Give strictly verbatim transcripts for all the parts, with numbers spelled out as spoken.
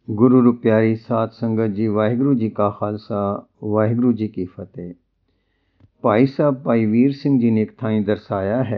गुरु रू प्यारी साध संगत जी, वाहिगुरु जी का खालसा वाहिगुरु जी की फतेह। भाई साहब भाई वीर सिंह जी ने एक थाई दर्शाया है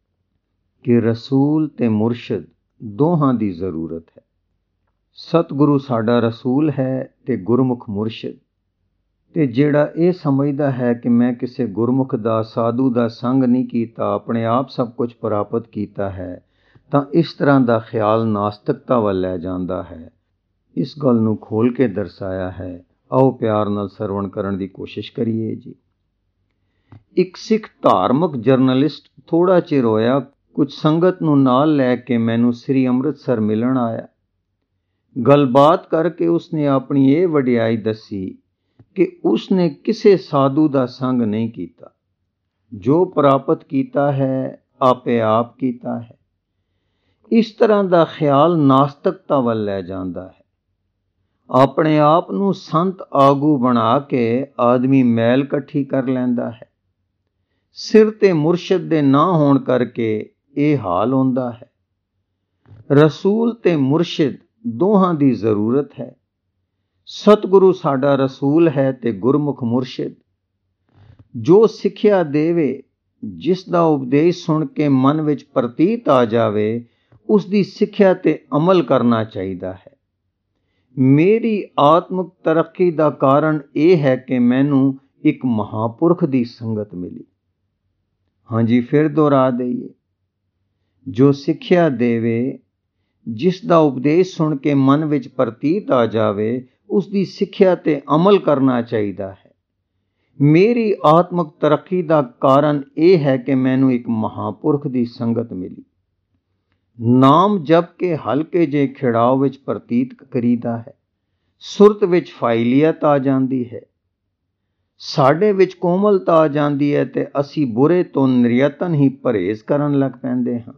कि रसूल ते मुर्शद दोहां दी जरूरत है। सतगुरु साडा रसूल है ते गुरमुख मुर्शद। ते जेड़ा ये समझदा है कि मैं किसी गुरमुख दा साधु दा संग नहीं कीता, अपने आप सब कुछ प्राप्त कीता है, तां इस तरह दा ख्याल नास्तिकता वल लै जांदा है। इस गल नूं खोल के दर्शाया है। आओ प्यार नाल सरवण करन दी कोशिश करिए जी। एक सिख धार्मिक जर्नलिस्ट थोड़ा चिर होया कुछ संगत नूं नाल लै के मैनू श्री अमृतसर मिलन आया। गलबात करके उसने अपनी ये वडियाई दसी कि उसने किसे साधु दा संग नहीं कीता, जो प्राप्त कीता है आपे आप कीता है। इस तरह दा ख्याल नास्तिकता वल लै जांदा है। अपने आप नूं संत आगू बना के आदमी मैल कट्ठी कर लैंदा है। सिर ते मुर्शद दे ना होण करके ये हाल होंदा है। रसूल ते मुर्शद दोहां दी जरूरत है। सतगुरु साडा रसूल है ते गुरमुख मुर्शद। जो सिक्ख्या देवे, जिस दा उपदेश सुन के मन विच प्रतीत आ जावे, उस दी सिक्ख्या ते अमल करना चाहिदा है। मेरी आत्मिक तरक्की दा कारण यह है कि मैनू एक महापुरख दी संगत मिली। हाँ जी, फिर दोहरा दईए। जो सिक्ख्या देवे, जिस दा उपदेश सुन के मन विच प्रतीत आ जावे, उस दी सिक्ख्या ते अमल करना चाहिदा है। मेरी आत्मिक तरक्की दा कारण यह है कि मैनू एक महापुरख दी संगत मिली। नाम जप के हल्के जे खिड़ाव विच प्रतीत करीदा है। सुरत विच फाइलियत आ जांदी है। साडे विच कोमलता आ जांदी है ते असी बुरे तो निरयतन ही परहेज करन लग पैंदे हां।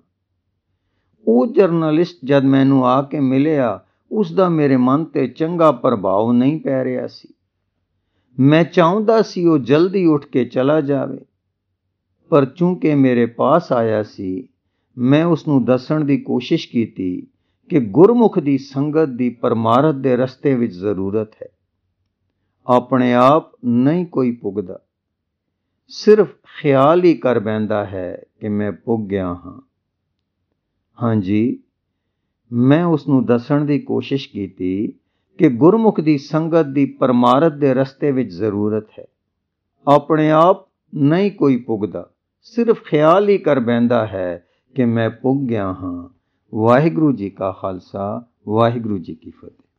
वो जर्नलिस्ट जद मैनू आके मिलिया, उसदा मेरे मन ते चंगा प्रभाव नहीं पै रिहा सी। मैं चाहुंदा सी वो जल्दी उठ के चला जावे, पर चूंकि मेरे पास आया सी, मैं उसनूं दस्सण दी कोशिश कीती कि गुरमुख दी संगत दी परमारथ दे रस्ते विच जरूरत है। अपने आप नहीं कोई पुगदा, सिर्फ ख्याल ही कर बैंदा है कि मैं पुग गया हां। हाँ जी, मैं उसनूं दस्सण दी कोशिश कीती कि गुरमुख दी संगत दी परमारथ दे रस्ते विच जरूरत है। अपने आप नहीं कोई पुगदा, सिर्फ ख्याल ही कर बैंदा है कि मैं पुग गया हां। वाहिगुरु जी का खालसा वाहिगुरु जी की फतेह।